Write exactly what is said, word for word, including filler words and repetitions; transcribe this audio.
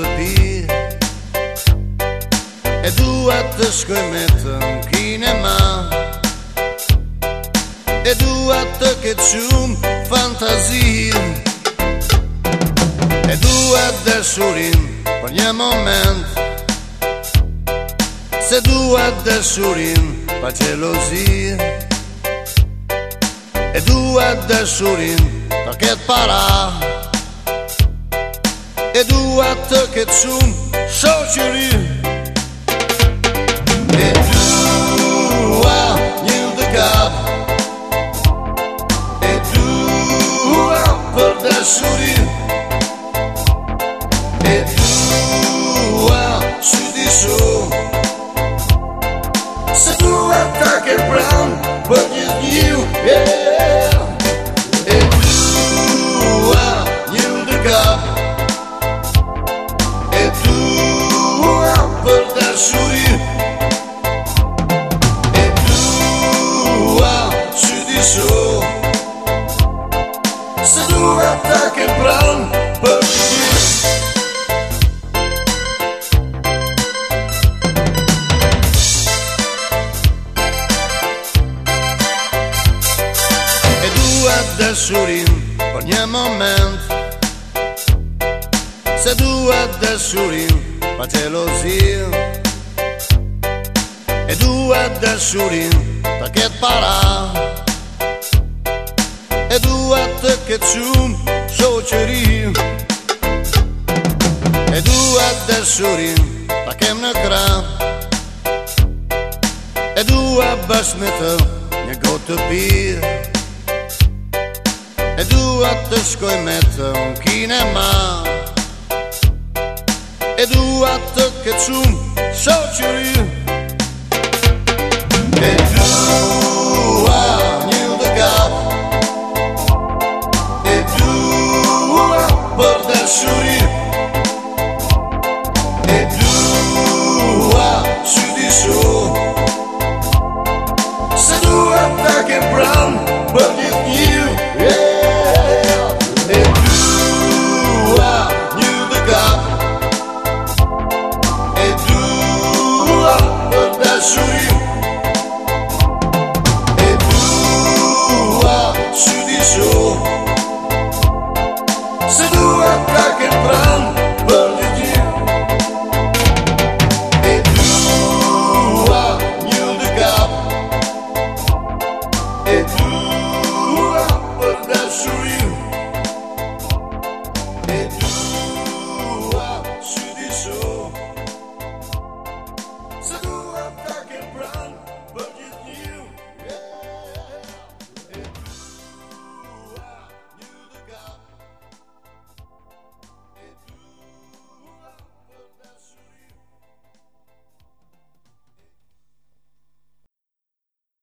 pi e dua të shkoj me të në kinema e dua të ketë shumë fantazi e dua dashurin për një moment se dua dashurin pa gjelozi e dua dashurin pa ketë para e dua të ketë shumë shoqëri e dua një të kap e dua për dashurin e dua qyti shumë se dua ta ketë pranë për gjithë ju yeah. e dua një të kap e dua për dashurin e dua qyti shumë se dua ta ketë pranë për gjithë dashurin për një moment se dua dashurin pa gjelozi e dua dashurin ta ketë para e dua të ketë shumë shoqëri e dua dashurin ta kem në krah e dua bashkë me të një gotë të pirë e dua të shkoj me të në kinema e dua të ketë shumë shoqëri e dua një të kap e dua për dashurin e dua qyti shumë se dua ta ketë pranë për gjithë ju yeah. Dashurin e dua qyti shumë se dua ta ketë pranë për gjithë e dua një të kap e dua për dashurin e dua